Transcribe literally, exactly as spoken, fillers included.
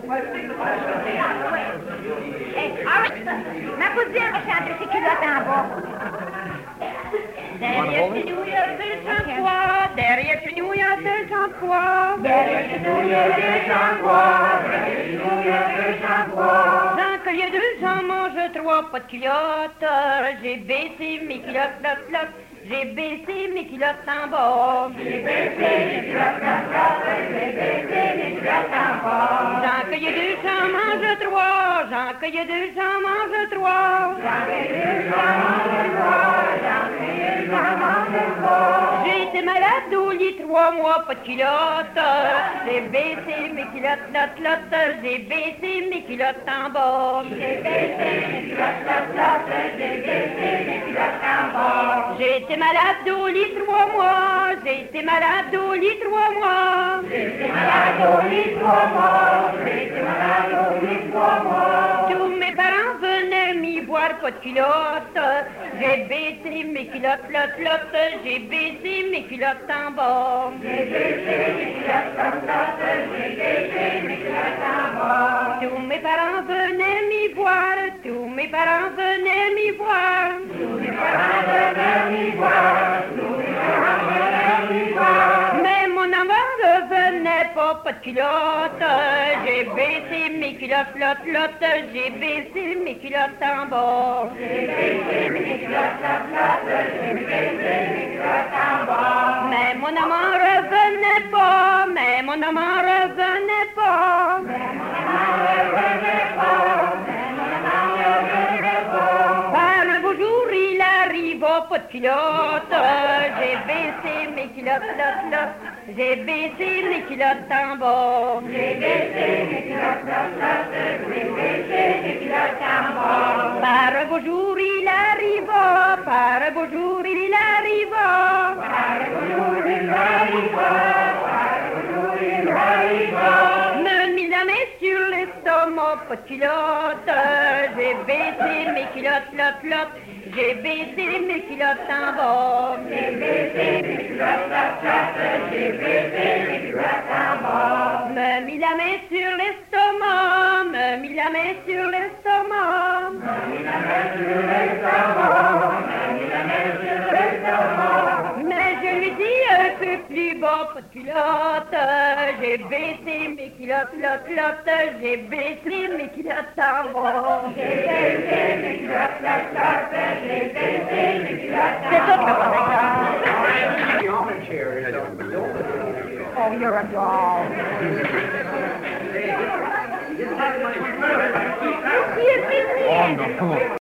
Ma cousine a chanté ses culottes en bas. Derrière chez nous, il y a deux cent trois. Derrière chez nous, il y a deux cent trois. Derrière chez nous, il y a deux cent trois. Derrière chez nous, il y a deux cent trois. Jean Collier deux cents mange trois, pas de culottes. J'ai baissé mes culottes, lot, lot. J'ai baissé mes culottes en bas. J'ai baissé mes culottes en bas. J'ai baissé mes culottes en bas. Jean Collier deux cents mange trois. Jean Collier deux cents mange trois. Jean Collier deux cents mange trois. Jean Collier deux cents mange trois. J'ai été malade au lit trois mois, pas de culottes. J'ai baissé mes culottes, lot, lot. J'ai baissé mes culottes en bas. J'ai baissé mes culottes, lot, lot. J'ai baissé mes culottes en bas. J'ai été malade au lit trois mois. J'ai été malade au lit trois mois. J'ai été malade au lit trois mois. J'ai été malade au lit trois mois. Tous mes parents venaient m'y voir, pas de culottes. J'ai baissé mes culottes, lot, lot. J'ai baissé mes culottes en bas. J'ai baissé mes culottes, lot, lot. J'ai baissé mes culottes en bas. Tous mes parents venaient m'y voir. Tous mes parents venaient m'y voir. Tous mes parents venaient m'y voir. Tous mes parents venaient m'y voir. Mais mon amant ne venait pas, pas de culottes. J'ai baissé mes culottes, lot, lot. J'ai baissé mes culottes en bas. J'ai baissé mes culottes, lot, lot. J'ai baissé mes culottes en bas. Mais mon amant revenait pas. Mais mon amant revenait pas. Mais mon amant revenait pas. Mais mon amant revenait pas. Par un beau jour, il arriva, pas de culottes. J'ai baissé mes culottes, lot, lot. J'ai baissé mes culottes en bas. J'ai baissé mes culottes, lot, lot. J'ai baissé mes culottes en bas. Par un beau jour, il arriva. Par un beau jour, il arriva. Par un beau jour, il arriva. Par un beau jour, il arriva. Me mit la main sur l'estomac, pas de culottes. J'ai baissé mes culottes, lot, lot. J'ai baissé mes culottes en bas. J'ai baissé mes culottes, lot, lot. J'ai baissé mes culottes en bas. Me mit la main sur l'estomac. Me mit la main sur l'estomac. Me mit la main sur l'estomac. Me mit la main sur l'estomac. Mais je lui dis un peu plus bas, pas de culottes. J'ai baissé mes culottes, lot, lot. J'ai baissé mes culottes en bas. J'ai baissé mes culottes, lot, lot. J'ai baissé mes culottes en bas. C'est tout le Oh, you're a doll. Oh, no.